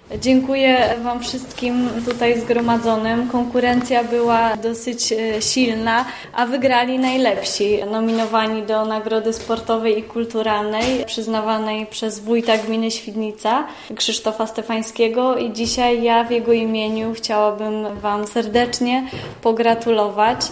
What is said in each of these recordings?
Dziękuję Wam wszystkim tutaj zgromadzonym. Konkurencja była dosyć silna, a wygrali najlepsi. Nominowani do Nagrody Sportowej i Kulturalnej przyznawanej przez wójta gminy Świdnica, Krzysztofa Stefańskiego, i dzisiaj ja w jego imieniu chciałabym Wam serdecznie pogratulować.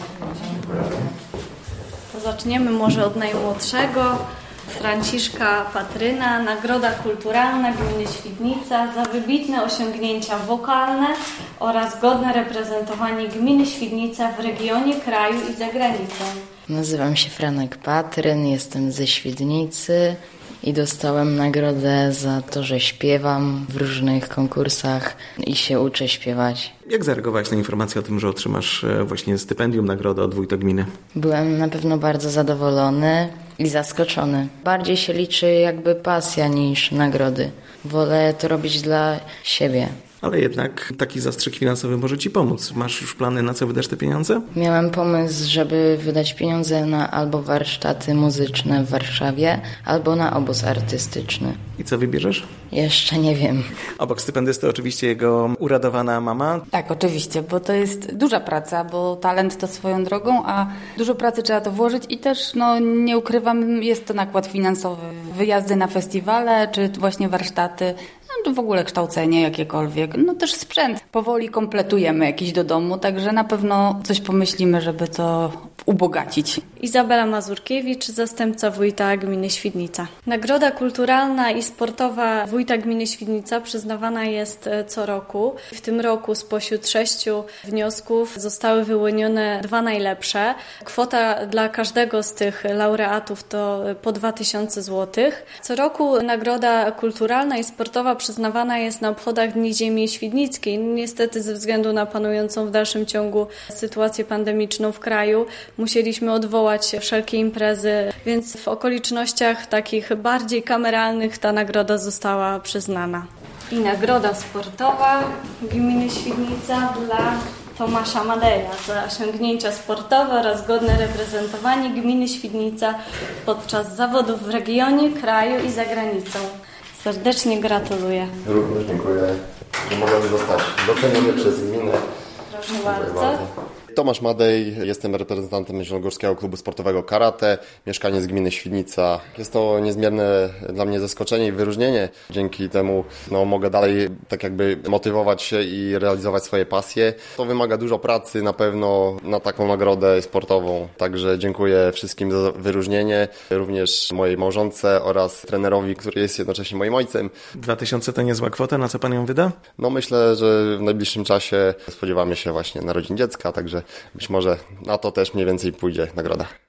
Zaczniemy może od najmłodszego. Franciszka Patryna, Nagroda Kulturalna Gminy Świdnica za wybitne osiągnięcia wokalne oraz godne reprezentowanie Gminy Świdnica w regionie, kraju i za granicą. Nazywam się Franek Patryn, jestem ze Świdnicy i dostałem nagrodę za to, że śpiewam w różnych konkursach i się uczę śpiewać. Jak zareagowałeś na informację o tym, że otrzymasz właśnie stypendium, nagrodę od wójta gminy? Byłem na pewno bardzo zadowolony i zaskoczony. Bardziej się liczy jakby pasja niż nagrody. Wolę to robić dla siebie. Ale jednak taki zastrzyk finansowy może Ci pomóc. Masz już plany, na co wydasz te pieniądze? Miałem pomysł, żeby wydać pieniądze na albo warsztaty muzyczne w Warszawie, albo na obóz artystyczny. I co wybierzesz? Jeszcze nie wiem. Obok stypendysty oczywiście jego uradowana mama. Tak, oczywiście, bo to jest duża praca, bo talent to swoją drogą, a dużo pracy trzeba to włożyć i też, nie ukrywam, jest to nakład finansowy. Wyjazdy na festiwale, czy właśnie warsztaty, czy w ogóle kształcenie jakiekolwiek. Też sprzęt. Powoli kompletujemy jakiś do domu, także na pewno coś pomyślimy, żeby to ubogacić. Izabela Mazurkiewicz, zastępca wójta gminy Świdnica. Nagroda kulturalna i sportowa wójta gminy Świdnica przyznawana jest co roku. W tym roku spośród 6 wniosków zostały wyłonione 2 najlepsze. Kwota dla każdego z tych laureatów to po 2000 zł. Co roku nagroda kulturalna i sportowa przyznawana jest na obchodach Dni Ziemi Świdnickiej. Niestety ze względu na panującą w dalszym ciągu sytuację pandemiczną w kraju musieliśmy odwołać wszelkie imprezy, więc w okolicznościach takich bardziej kameralnych ta nagroda została przyznana. I nagroda sportowa gminy Świdnica dla Tomasza Madeja za osiągnięcia sportowe oraz godne reprezentowanie gminy Świdnica podczas zawodów w regionie, kraju i za granicą. Serdecznie gratuluję. Również dziękuję, że mogłem zostać doceniony przez gminę. Proszę bardzo. Tomasz Madej, jestem reprezentantem Zielonogórskiego Klubu Sportowego Karate, mieszkaniec gminy Świdnica. Jest to niezmierne dla mnie zaskoczenie i wyróżnienie. Dzięki temu mogę dalej tak jakby motywować się i realizować swoje pasje. To wymaga dużo pracy na pewno na taką nagrodę sportową. Także dziękuję wszystkim za wyróżnienie, również mojej małżonce oraz trenerowi, który jest jednocześnie moim ojcem. 2000 to niezła kwota, na co Pan ją wyda? Myślę, że w najbliższym czasie spodziewamy się właśnie narodzin dziecka, także być może na to też mniej więcej pójdzie nagroda.